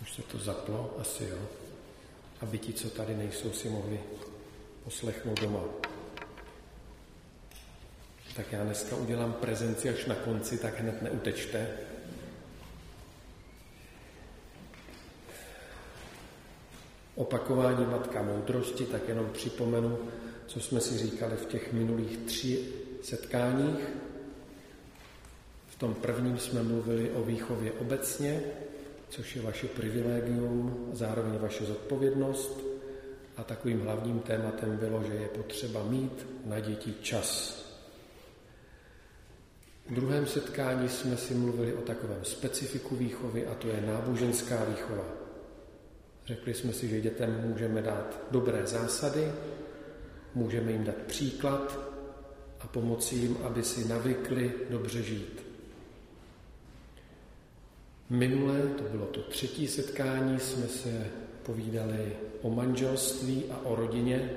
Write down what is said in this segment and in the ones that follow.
Už se to zaplo? Asi jo. Aby ti, co tady nejsou, si mohli poslechnout doma. Tak já dneska udělám prezenci až na konci, tak hned neutečte. Opakování matka moudrosti, tak jenom připomenu, co jsme si říkali v těch minulých 3 setkáních. V tom prvním jsme mluvili o výchově obecně, což je vaše privilegium, zároveň vaše zodpovědnost. A takovým hlavním tématem bylo, že je potřeba mít na děti čas. V druhém setkání jsme si mluvili o takovém specifiku výchovy, a to je náboženská výchova. Řekli jsme si, že dětem můžeme dát dobré zásady, můžeme jim dát příklad a pomoci jim, aby si navykli dobře žít. Minule, to bylo to 3. setkání, jsme se povídali o manželství a o rodině,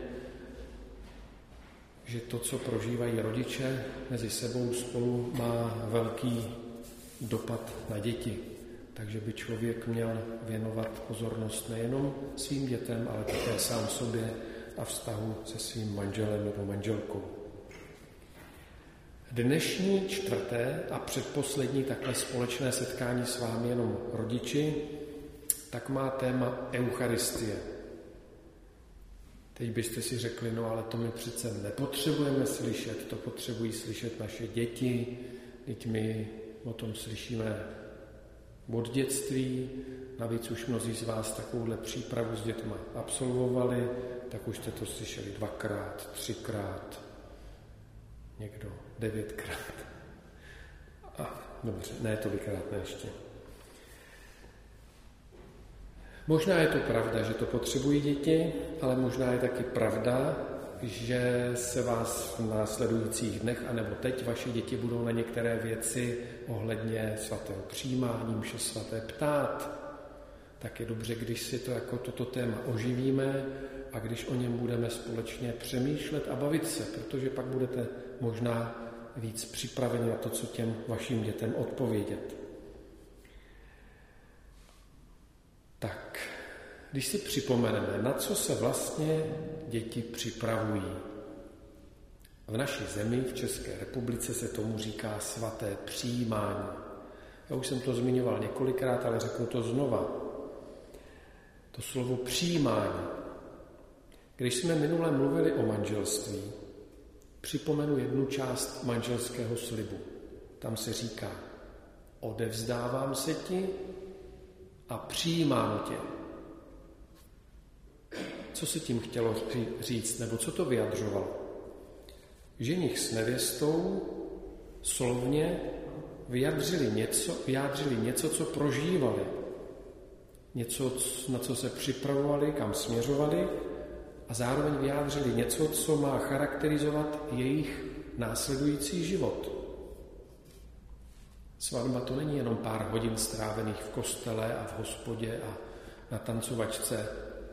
že to, co prožívají rodiče mezi sebou spolu, má velký dopad na děti. Takže by člověk měl věnovat pozornost nejenom svým dětem, ale také sám sobě a vztahu se svým manželem nebo manželkou. Dnešní 4. a předposlední takhle společné setkání s vámi jenom rodiči, tak má téma Eucharistie. Teď byste si řekli, no ale to my přece nepotřebujeme slyšet, to potřebují slyšet naše děti, teď my o tom slyšíme od dětství, navíc už mnozí z vás takovouhle přípravu s dětma absolvovali, tak už jste to slyšeli 2krát, 3krát, někdo 9krát. Dobře, ne tolikrát, ne ještě. Možná je to pravda, že to potřebují děti, ale možná je taky pravda, že se vás v následujících dnech, anebo teď vaše děti budou na některé věci ohledně svatého přijímání, mše svaté ptát. Tak je dobře, když si to jako toto téma oživíme a když o něm budeme společně přemýšlet a bavit se, protože pak budete možná víc připraveni na to, co těm vašim dětem odpovědět. Tak, když si připomeneme, na co se vlastně děti připravují. V naší zemi, v České republice, se tomu říká svaté přijímání. Já už jsem to zmiňoval několikrát, ale řeknu to znova. To slovo přijímání. Když jsme minule mluvili o manželství, připomenu jednu část manželského slibu. Tam se říká, odevzdávám se ti a přijímám tě. Co se tím chtělo říct, nebo co to vyjadřovalo? Ženich s nevěstou slovně vyjádřili něco, co prožívali. Něco, na co se připravovali, kam směřovali, a zároveň vyjádřili něco, co má charakterizovat jejich následující život. Svatba to není jenom pár hodin strávených v kostele a v hospodě a na tancovačce.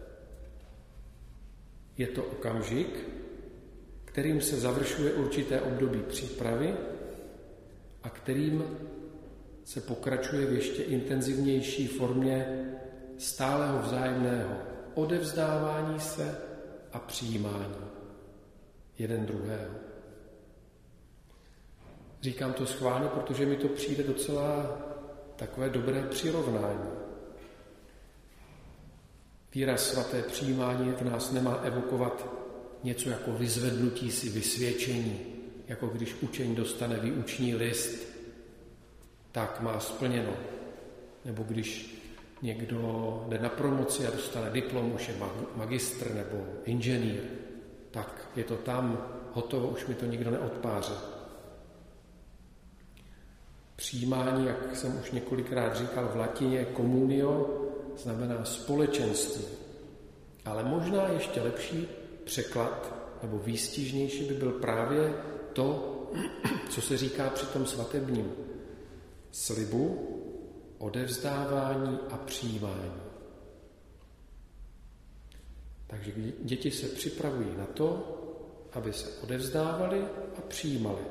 Je to okamžik, kterým se završuje určité období přípravy a kterým se pokračuje v ještě intenzivnější formě stálého vzájemného odevzdávání se a přijímání jeden druhého. Říkám to schválně, protože mi to přijde docela takové dobré přirovnání. Výraz svaté přijímání v nás nemá evokovat něco jako vyzvednutí si vysvědčení, jako když učeň dostane výuční list, tak má splněno. Nebo když někdo jde na promoci a dostane diplom, už je magistr nebo inženýr, tak je to tam hotovo, už mi to nikdo neodpáře. Přijímání, jak jsem už několikrát říkal v latině, communio, znamená společenství. Ale možná ještě lepší překlad nebo výstižnější by byl právě to, co se říká při tom svatebním slibu, odevzdávání a přijímání. Takže děti se připravují na to, aby se odevzdávali a přijímali.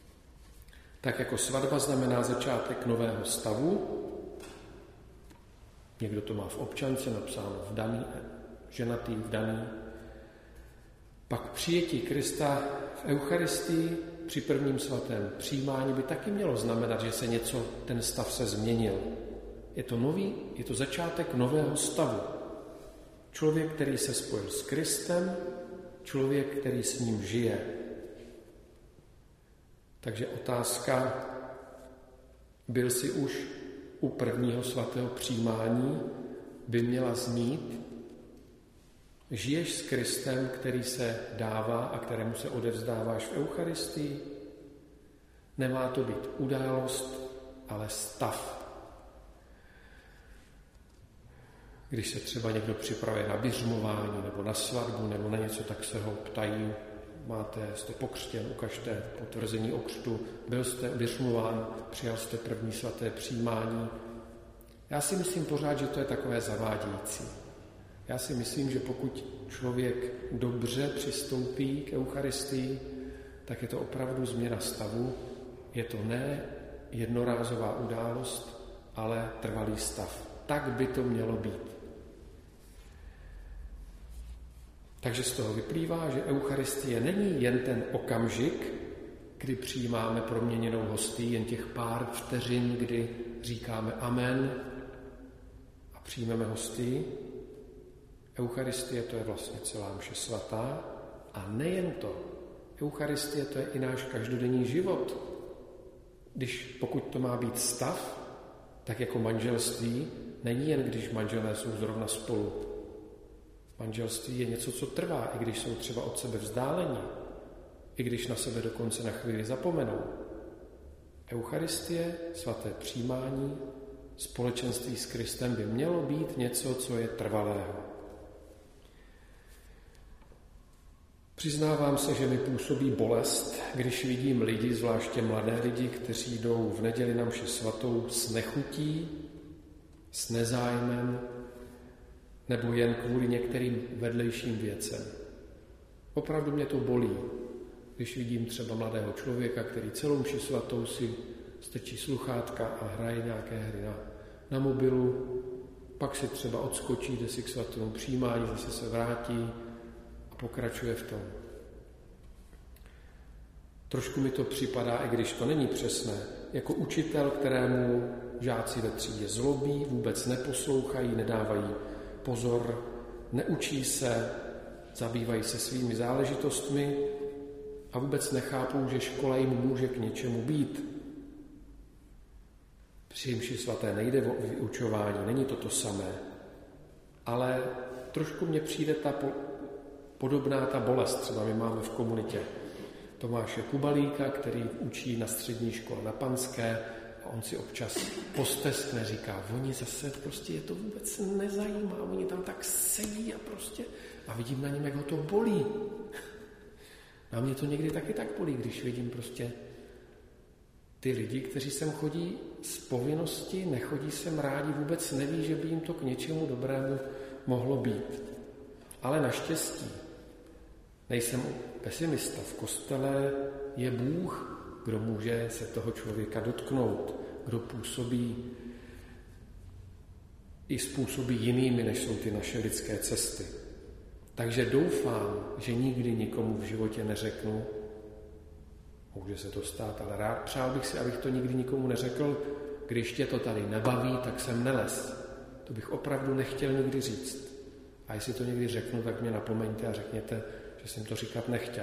Tak jako svatba znamená začátek nového stavu, Někdo to má v občance napsáno vdaný, ženatý, vdaný. Pak přijetí Krista v Eucharistii při prvním svatém přijímání by taky mělo znamenat, že se něco, ten stav se změnil. Je to začátek nového stavu. Člověk, který se spojil s Kristem, člověk, který s ním žije. Takže otázka, byl jsi už u prvního svatého přijímání, by měla znít, žiješ s Kristem, který se dává a kterému se odevzdáváš v Eucharistii? Nemá to být událost, ale stav. Když se třeba někdo připravuje na biřmování nebo na svatbu nebo na něco, tak se ho ptají, jste pokřtěn, ukažte potvrzení o křtu, byl jste biřmován, přijal jste první svaté přijímání. Já si myslím pořád, že to je takové zavádějící. Já si myslím, že pokud člověk dobře přistoupí k Eucharistii, tak je to opravdu změna stavu. Je to ne jednorázová událost, ale trvalý stav. Tak by to mělo být. Takže z toho vyplývá, že Eucharistie není jen ten okamžik, kdy přijímáme proměněnou hostii, jen těch pár vteřin, kdy říkáme amen a přijmeme hostii. Eucharistie to je vlastně celá mše svatá a nejen to. Eucharistie to je i náš každodenní život. Pokud to má být stav, tak jako manželství není jen, když manželé jsou zrovna spolu. Manželství je něco, co trvá, i když jsou třeba od sebe vzdáleni, i když na sebe dokonce na chvíli zapomenou. Eucharistie, svaté přijímání, společenství s Kristem by mělo být něco, co je trvalého. Přiznávám se, že mi působí bolest, když vidím lidi, zvláště mladé lidi, kteří jdou v neděli na mši svatou s nechutí, s nezájmem, nebo jen kvůli některým vedlejším věcem. Opravdu mě to bolí, když vidím třeba mladého člověka, který celou mši svatou si strčí sluchátka a hraje nějaké hry na mobilu, pak si třeba odskočí, jde si k svatému přijímání, zase se vrátí a pokračuje v tom. Trošku mi to připadá, i když to není přesné, jako učitel, kterému žáci ve třídě zlobí, vůbec neposlouchají, nedávají pozor, neučí se, zabývají se svými záležitostmi a vůbec nechápou, že škola jim může k něčemu být. Při mši svaté nejde o vyučování, není to samé, ale trošku mně přijde podobná ta bolest. Třeba my máme v komunitě Tomáše Kubalíka, který učí na střední škole na Panské a on si občas posteskne, říká, oni zase prostě je to vůbec nezajímá, oni tam tak sedí a vidím na něm, jak ho to bolí. A mě to někdy taky tak bolí, když vidím prostě ty lidi, kteří sem chodí z povinnosti, nechodí sem rádi, vůbec neví, že by jim to k něčemu dobrému mohlo být. Ale naštěstí nejsem pesimista. V kostele je Bůh, kdo může se toho člověka dotknout, kdo způsobí jinými, než jsou ty naše lidské cesty. Takže doufám, že nikdy nikomu v životě neřeknu, může se to stát, ale přál bych si, abych to nikdy nikomu neřekl, když tě to tady nebaví, tak sem nelez. To bych opravdu nechtěl nikdy říct. A jestli to někdy řeknu, tak mě napomeňte a řekněte, že jsem to říkat nechtěl.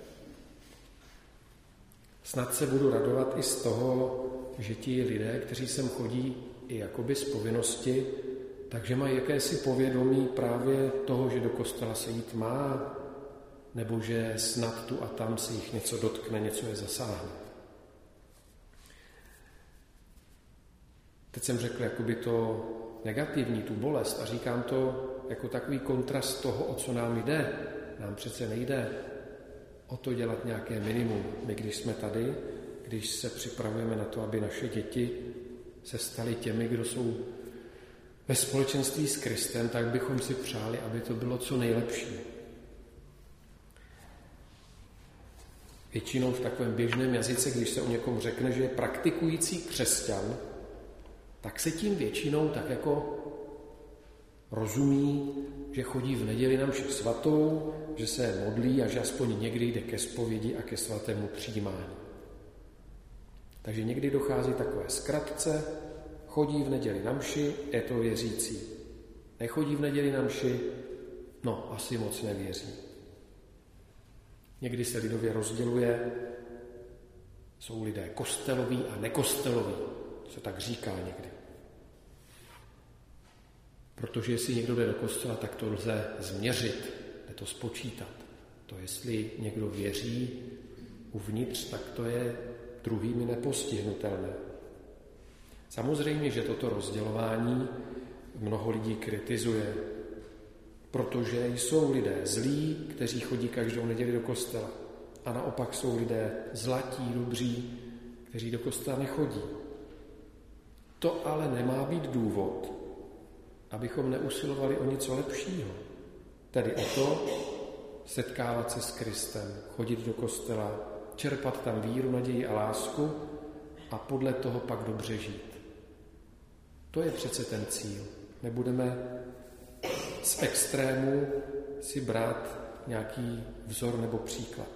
Snad se budu radovat i z toho, že ti lidé, kteří sem chodí i jakoby z povinnosti, takže mají jakési povědomí právě toho, že do kostela se jít má, nebo že snad tu a tam se jich něco dotkne, něco je zasáhne. Teď jsem řekl jakoby to negativní, tu bolest a říkám to jako takový kontrast toho, o co nám jde. Nám přece nejde o to dělat nějaké minimum. My, když jsme tady, když se připravujeme na to, aby naše děti se staly těmi, kdo jsou ve společenství s Kristem, tak bychom si přáli, aby to bylo co nejlepší. Většinou v takovém běžném jazyce, když se o někom řekne, že je praktikující křesťan, tak se tím většinou tak jako rozumí, že chodí v neděli na mši svatou, že se modlí a že aspoň někdy jde ke zpovědi a ke svatému přijímání. Takže někdy dochází takové zkratce, chodí v neděli na mši, je to věřící. Nechodí v neděli na mši, no asi moc nevěří. Někdy se lidově rozděluje, jsou lidé kosteloví a nekosteloví, se tak říká někdy. Protože jestli někdo jde do kostela, tak to lze změřit, jde to spočítat. To, jestli někdo věří uvnitř, tak to je druhými nepostihnutelné. Samozřejmě, že toto rozdělování mnoho lidí kritizuje, protože jsou lidé zlí, kteří chodí každou neděli do kostela. A naopak jsou lidé zlatí, dobří, kteří do kostela nechodí. To ale nemá být důvod, abychom neusilovali o něco lepšího. Tedy o to setkávat se s Kristem, chodit do kostela, čerpat tam víru, naději a lásku a podle toho pak dobře žít. To je přece ten cíl. Nebudeme z extrému si brát nějaký vzor nebo příklad.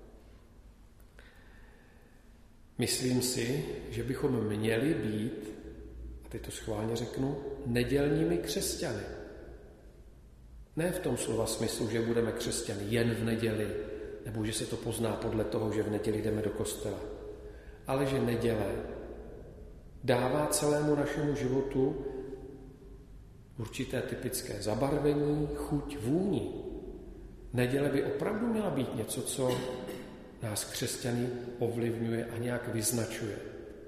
Myslím si, že bychom měli být, a teď to schválně řeknu, nedělními křesťany. Ne v tom slova smyslu, že budeme křesťany jen v neděli, nebo že se to pozná podle toho, že v neděli jdeme do kostela. Ale že neděle dává celému našemu životu určité typické zabarvení, chuť, vůni. Neděle by opravdu měla být něco, co nás křesťany ovlivňuje a nějak vyznačuje.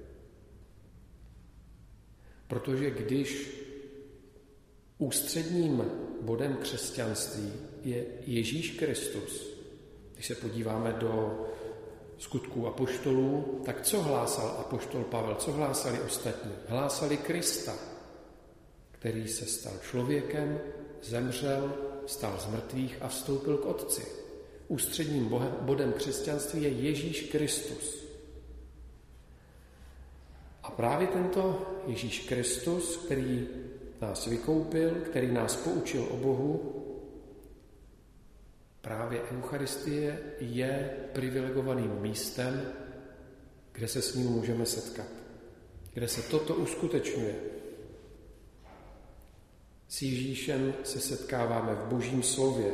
Protože když ústředním bodem křesťanství je Ježíš Kristus, když se podíváme do Skutků apoštolů, tak co hlásal apoštol Pavel, co hlásali ostatní? Hlásali Krista, který se stal člověkem, zemřel, vstal z mrtvých a vstoupil k Otci. Ústředním bodem křesťanství je Ježíš Kristus. A právě tento Ježíš Kristus, který nás vykoupil, který nás poučil o Bohu, právě Eucharistie je privilegovaným místem, kde se s ním můžeme setkat, kde se toto uskutečňuje. S Ježíšem se setkáváme v Božím slově,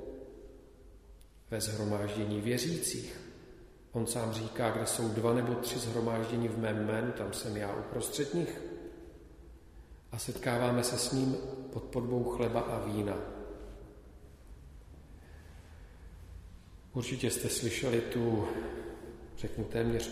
ve shromáždění věřících. On sám říká, kde jsou 2 nebo 3 shromáždění v mém jménu, tam jsem já uprostřed nich. A setkáváme se s ním pod podobou chleba a vína. Určitě jste slyšeli tu, řeknu téměř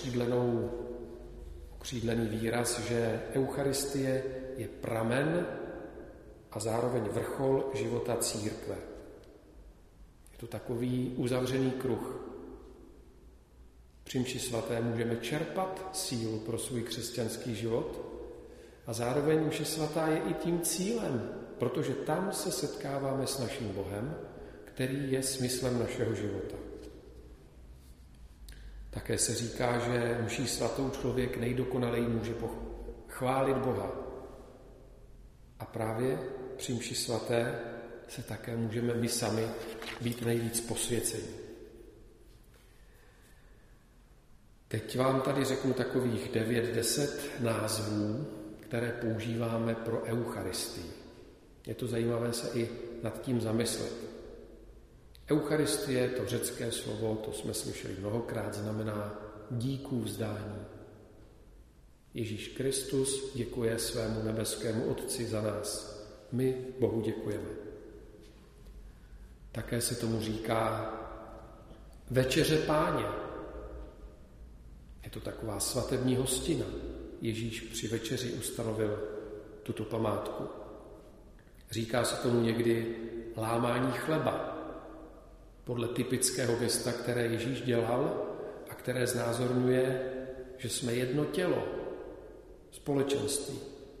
okřídlený výraz, že Eucharistie je pramen a zároveň vrchol života církve. Je to takový uzavřený kruh. Při mši svaté můžeme čerpat sílu pro svůj křesťanský život a zároveň mše svatá je i tím cílem, protože tam se setkáváme s naším Bohem, který je smyslem našeho života. Také se říká, že mší svatou člověk nejdokonaleji může chválit Boha. A právě při mši svaté se také můžeme my sami být nejvíc posvěceni. Teď vám tady řeknu takových 9-10 názvů, které používáme pro Eucharistii. Je to zajímavé se i nad tím zamyslet. Eucharistie, to řecké slovo, to jsme slyšeli mnohokrát, znamená díků vzdání. Ježíš Kristus děkuje svému nebeskému Otci za nás. My Bohu děkujeme. Také se tomu říká Večeře Páně. Je to taková svatební hostina. Ježíš při večeři ustanovil tuto památku. Říká se tomu někdy lámání chleba, podle typického gesta, které Ježíš dělal a které znázorňuje, že jsme jedno tělo, společenství.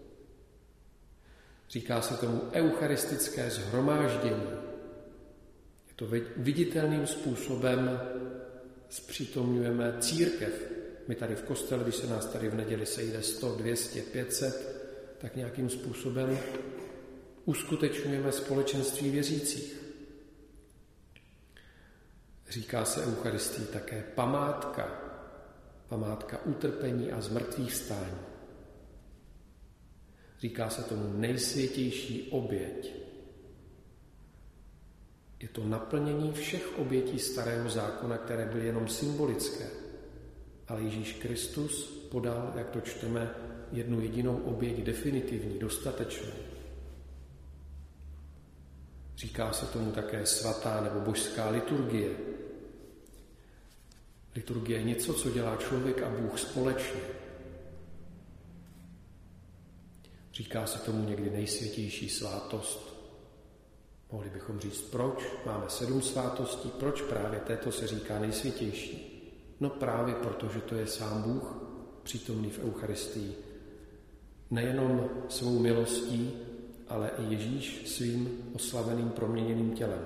Říká se tomu eucharistické shromáždění. Je to viditelným způsobem zpřítomňujeme církev. My tady v kostele, když se nás tady v neděli sejde 100, 200, 500, tak nějakým způsobem uskutečňujeme společenství věřících. Říká se Eucharistii také památka utrpení a zmrtvýchvstání. Říká se tomu nejsvětější oběť. Je to naplnění všech obětí starého zákona, které byly jenom symbolické. Ale Ježíš Kristus podal, jak to čteme, jednu jedinou oběť definitivní, dostatečnou. Říká se tomu také svatá nebo božská liturgie. Liturgie je něco, co dělá člověk a Bůh společně. Říká se tomu někdy nejsvětější svátost. Mohli bychom říct, proč máme 7 svátostí, proč právě této se říká nejsvětější. No právě proto, že to je sám Bůh přítomný v Eucharistii. Nejenom svou milostí, ale i Ježíš svým oslaveným proměněným tělem.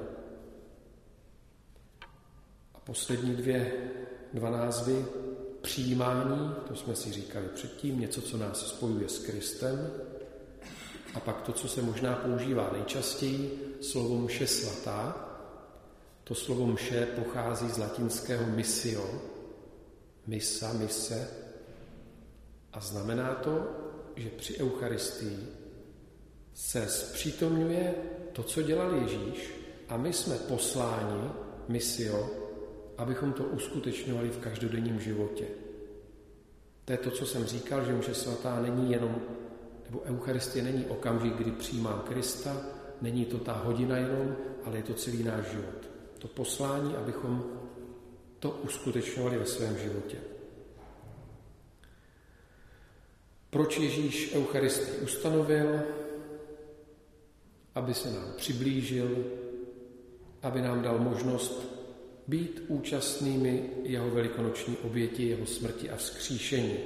A poslední dva názvy, přijímání, to jsme si říkali předtím, něco, co nás spojuje s Kristem, a pak to, co se možná používá nejčastěji, slovo mše svatá. To slovo mše pochází z latinského missio, missa, mise, a znamená to, že při Eucharistii se zpřítomňuje to, co dělal Ježíš, a my jsme posláni, missio, abychom to uskutečňovali v každodenním životě. To je to, co jsem říkal, že mše svatá není jenom, nebo Eucharistie není okamžik, kdy přijímám Krista, není to ta hodina jenom, ale je to celý náš život. To poslání, abychom to uskutečňovali ve svém životě. Proč Ježíš Eucharistii ustanovil? Aby se nám přiblížil, aby nám dal možnost být účastnými jeho velikonoční oběti, jeho smrti a vzkříšení.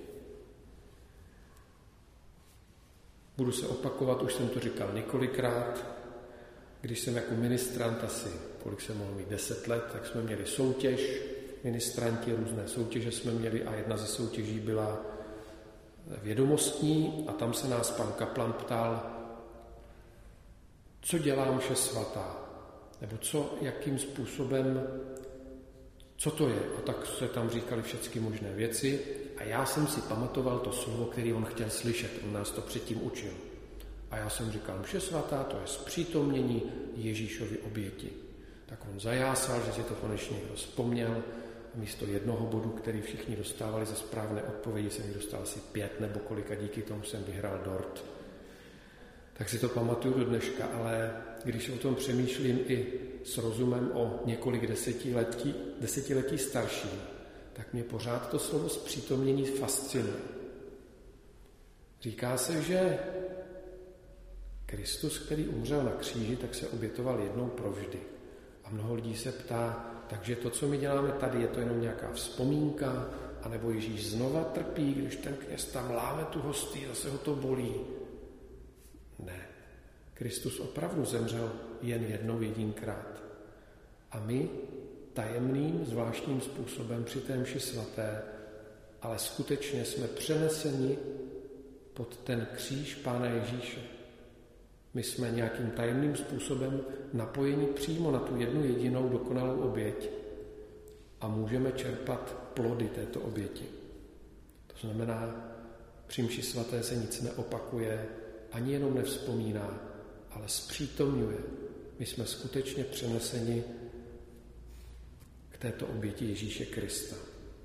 Budu se opakovat, už jsem to říkal několikrát, když jsem jako ministrant asi, kolik jsem mohl mít, 10 let, tak jsme měli soutěž, ministranti, různé soutěže jsme měli a jedna ze soutěží byla vědomostní a tam se nás pan kaplan ptal, co dělá mše svatá, nebo jakým způsobem, co to je. A tak se tam říkali všechny možné věci a já jsem si pamatoval to slovo, který on chtěl slyšet, on nás to předtím učil. A já jsem říkal, mše svatá, to je zpřítomnění Ježíšovy oběti. Tak on zajásal, že si to konečně někdo vzpomněl. A místo jednoho bodu, který všichni dostávali za správné odpovědi, jsem jich dostal asi 5 nebo kolik a díky tomu jsem vyhrál dort. Tak si to pamatuju do dneška, ale když o tom přemýšlím i s rozumem o několik desetiletí starší, tak mě pořád to slovo zpřítomnění fascinuje. Říká se, že Kristus, který umřel na kříži, tak se obětoval jednou provždy. A mnoho lidí se ptá, takže to, co my děláme tady, je to jenom nějaká vzpomínka, anebo Ježíš znova trpí, když ten kněz tam láme tu hostii, zase ho to bolí. Ne. Kristus opravdu zemřel jen jednou jedinkrát. A my tajemným, zvláštním způsobem při té mši svaté, ale skutečně jsme přeneseni pod ten kříž Pána Ježíše. My jsme nějakým tajemným způsobem napojeni přímo na tu jednu jedinou dokonalou oběť a můžeme čerpat plody této oběti. To znamená, při mši svaté se nic neopakuje, ani jenom nevzpomíná, ale zpřítomňuje. My jsme skutečně přeneseni k této oběti Ježíše Krista.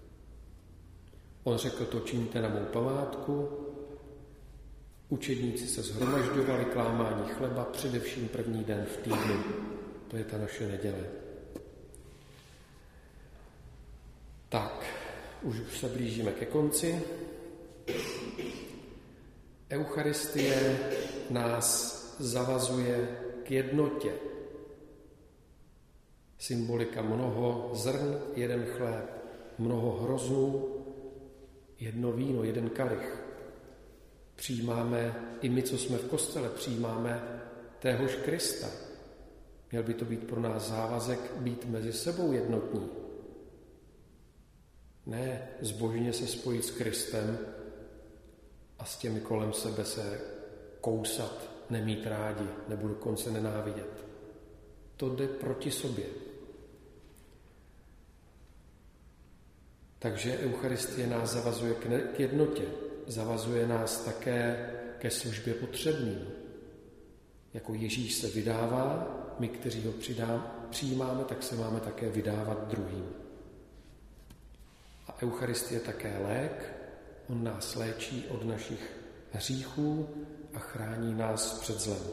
On řekl, to činíte na mou památku. Učedníci se shromažďovali k lámání chleba, především první den v týdnu. To je ta naše neděle. Tak, už se blížíme ke konci. Eucharistie nás zavazuje k jednotě. Symbolika mnoho zrn, jeden chléb, mnoho hroznů, jedno víno, jeden kalich. Přijímáme, i my, co jsme v kostele, přijímáme téhož Krista. Měl by to být pro nás závazek být mezi sebou jednotní. Ne zbožně se spojit s Kristem a s těmi kolem sebe se kousat nemít rádi nebo dokonce nenávidět. To jde proti sobě. Takže Eucharistie nás zavazuje k jednotě. Zavazuje nás také ke službě potřebným. Jako Ježíš se vydává, my, kteří ho přijímáme, tak se máme také vydávat druhým. A Eucharistie je také lék. On nás léčí od našich hříchů a chrání nás před zlem.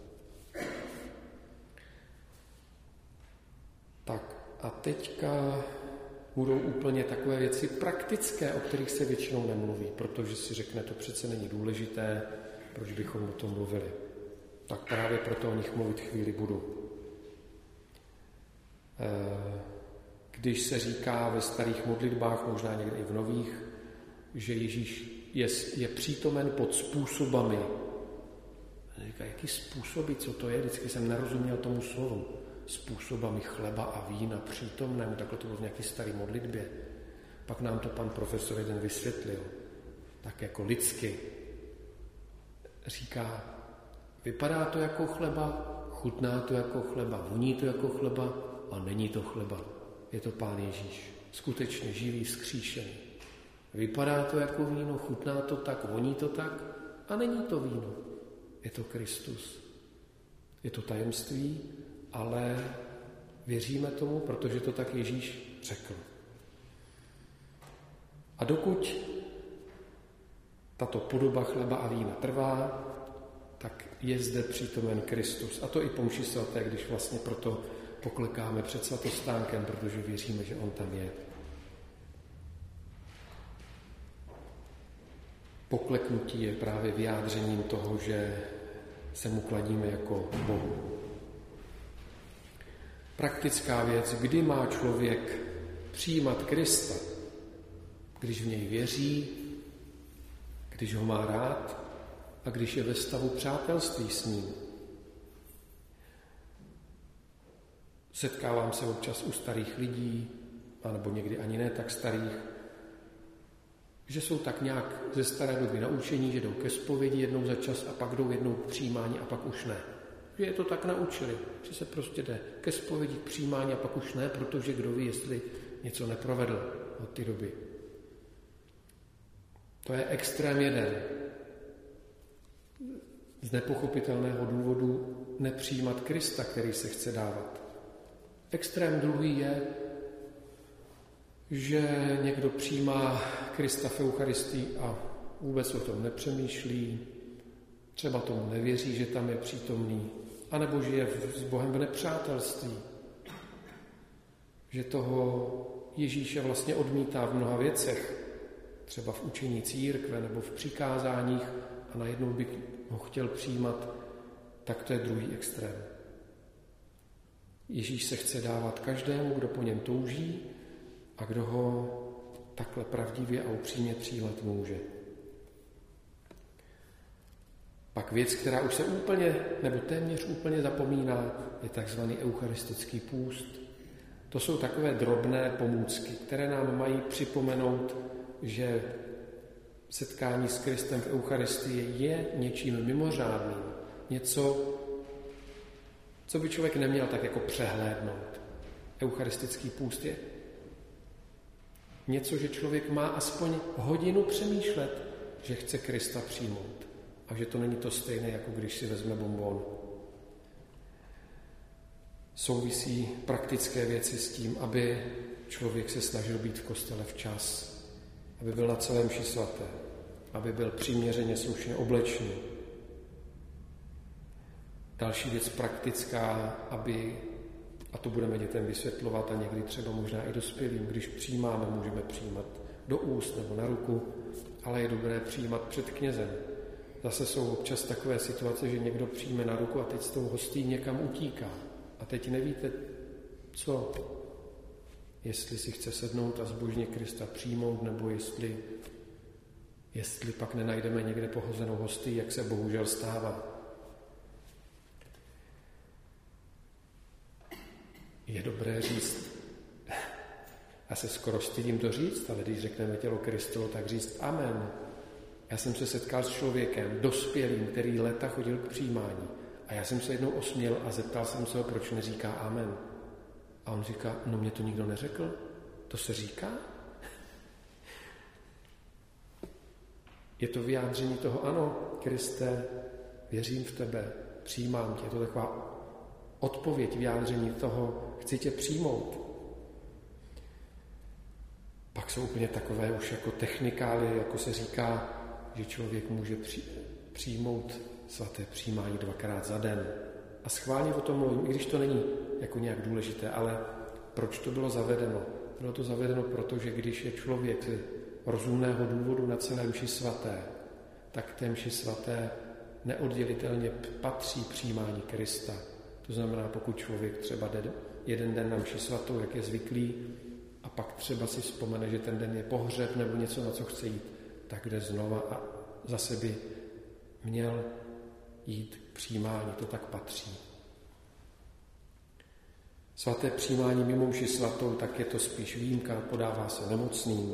Tak a teďka budou úplně takové věci praktické, o kterých se většinou nemluví, protože si řekne, to přece není důležité, proč bychom o tom mluvili. Tak právě proto o nich mluvit chvíli budu. Když se říká ve starých modlitbách, možná někde i v nových, že Ježíš je přítomen pod způsobami. Říká, jaký způsoby, co to je? Vždycky jsem nerozuměl tomu slovu. Způsobami chleba a vína přítomnému, takhle to bylo v nějaké staré modlitbě. Pak nám to pan profesor jeden vysvětlil, tak jako lidsky. Říká, vypadá to jako chleba, chutná to jako chleba, voní to jako chleba, a není to chleba. Je to Pán Ježíš, skutečně živý, vzkříšený. Vypadá to jako víno, chutná to tak, voní to tak, a není to víno. Je to Kristus. Je to tajemství, ale věříme tomu, protože to tak Ježíš řekl. A dokud tato podoba chleba a vína trvá, tak je zde přítomen Kristus. A to i po mši svaté, když vlastně proto poklekáme před svatostánkem, protože věříme, že on tam je. Pokleknutí je právě vyjádřením toho, že se mu kladíme jako Bohu. Praktická věc, kdy má člověk přijímat Krista, když v něj věří, když ho má rád a když je ve stavu přátelství s ním. Setkávám se občas u starých lidí, anebo někdy ani ne tak starých, že jsou tak nějak ze staré doby naučení, že jdou ke zpovědi jednou za čas a pak jdou jednou k přijímání a pak už ne. Že je to tak naučili, že se prostě jde ke zpovědi, k přijímání a pak už ne, protože kdo ví, jestli něco neprovedl od té doby. To je extrém jeden. Z nepochopitelného důvodu nepřijímat Krista, který se chce dávat. Extrém druhý je, že někdo přijímá Krista v Eucharistii a vůbec o tom nepřemýšlí, třeba tomu nevěří, že tam je přítomný, anebo že je s Bohem v nepřátelství, že toho Ježíše vlastně odmítá v mnoha věcech, třeba v učení církve nebo v přikázáních a najednou by ho chtěl přijímat, tak to je druhý extrém. Ježíš se chce dávat každému, kdo po něm touží a kdo ho takhle pravdivě a upřímně přijímat může. Pak věc, která už se úplně nebo téměř úplně zapomíná, je takzvaný eucharistický půst. To jsou takové drobné pomůcky, které nám mají připomenout, že setkání s Kristem v Eucharistii je něčím mimořádným. Něco, co by člověk neměl tak jako přehlédnout. Eucharistický půst je něco, že člověk má aspoň hodinu přemýšlet, že chce Krista přijmout. A že to není to stejné, jako když si vezme bonbon. Souvisí praktické věci s tím, aby člověk se snažil být v kostele včas, aby byl na celé mši svaté, aby byl přiměřeně slušně oblečený. Další věc praktická, aby, a to budeme dětem vysvětlovat a někdy třeba možná i dospělým, když přijímáme, můžeme přijímat do úst nebo na ruku, ale je dobré přijímat před knězem. Zase jsou občas takové situace, že někdo přijme na ruku a teď s tou hostí někam utíká. A teď nevíte, co, jestli si chce sednout a zbožně Krista přijmout, nebo jestli pak nenajdeme někde pohozenou hostii, jak se bohužel stává. Je dobré říct, já se skoro stydím to říct, ale když řekneme tělo Kristovo, tak říct amen. Já jsem se setkal s člověkem, dospělým, který léta chodil k přijímání. A já jsem se jednou osměl a zeptal jsem se ho, proč neříká amen. A on říká, no mě to nikdo neřekl. To se říká? Je to vyjádření toho, ano, Kriste, věřím v tebe, přijímám tě. Je to taková odpověď, vyjádření toho, chci tě přijmout. Pak jsou úplně takové už jako technikály, jako se říká, že člověk může přijmout svaté přijímání 2krát za den. A schválně o tom mluvím, i když to není jako nějak důležité, ale proč to bylo zavedeno? Bylo to zavedeno proto, že když je člověk z rozumného důvodu na celé mši svaté, tak té mši svaté neoddělitelně patří přijímání Krista. To znamená, pokud člověk třeba jde jeden den na mši svatou, jak je zvyklý, a pak třeba si vzpomene, že ten den je pohřeb nebo něco, na co chce jít, tak jde znova a zase by měl jít k přijímání, to tak patří. Svaté přijímání mimo mši svatou, tak je to spíš výjimka, podává se nemocným.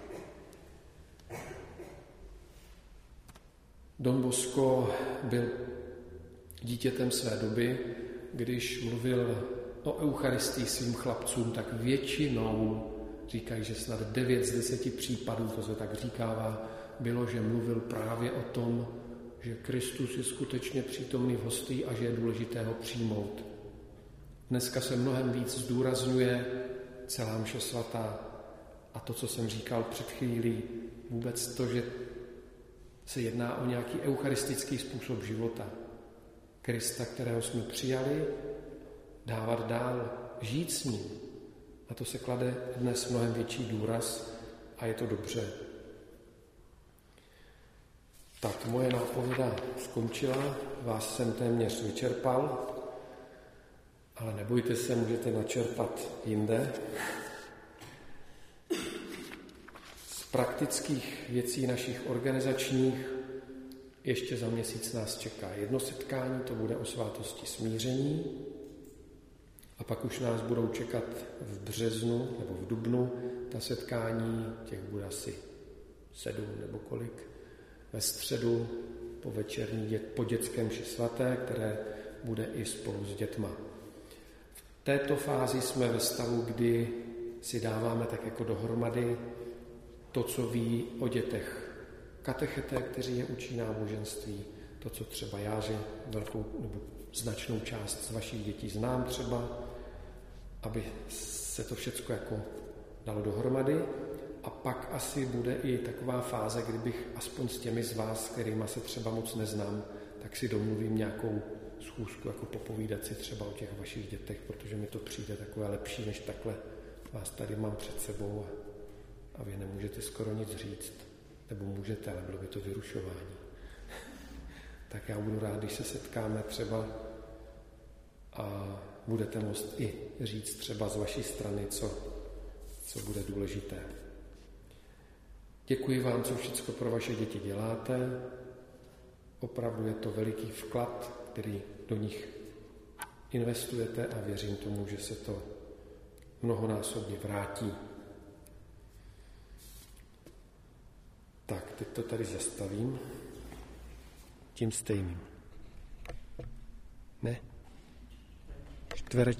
Don Bosco byl dítětem své doby, když mluvil o eucharistii svým chlapcům, tak většinou říkají, že snad 9 z 10 případů, to se tak říkává, bylo, že mluvil právě o tom, že Kristus je skutečně přítomný v hostii a že je důležité ho přijmout. Dneska se mnohem víc zdůrazňuje celá mše svatá a to, co jsem říkal před chvílí, vůbec to, že se jedná o nějaký eucharistický způsob života. Krista, kterého jsme přijali, dávat dál, žít s ním. A to se klade dnes mnohem větší důraz a je to dobře. Tak, moje nápověda skončila, vás jsem téměř vyčerpal, ale nebojte se, můžete načerpat jinde. Z praktických věcí našich organizačních ještě za měsíc nás čeká jedno setkání, to bude o svátosti smíření. A pak už nás budou čekat v březnu nebo v dubnu ta setkání, těch bude asi 7 nebo kolik, ve středu po dětském mši svaté, které bude i spolu s dětma. V této fázi jsme ve stavu, kdy si dáváme tak jako dohromady to, co ví o dětech katecheté, kteří je učí náboženství, to, co třeba já, že velkou nebo značnou část z vašich dětí znám třeba, aby se to všecko jako dalo dohromady. A pak asi bude i taková fáze, kdybych aspoň s těmi z vás, kterýma se třeba moc neznám, tak si domluvím nějakou schůzku, jako popovídat si třeba o těch vašich dětech, protože mi to přijde takové lepší, než takhle vás tady mám před sebou a vy nemůžete skoro nic říct. Nebo můžete, ale bylo by to vyrušování. Tak já budu rád, když se setkáme třeba a budete moct i říct třeba z vaší strany, co bude důležité. Děkuji vám, co všechno pro vaše děti děláte. Opravdu je to veliký vklad, který do nich investujete a věřím tomu, že se to mnohonásobně vrátí. Tak, teď to tady zastavím. Tím stejným. Ne?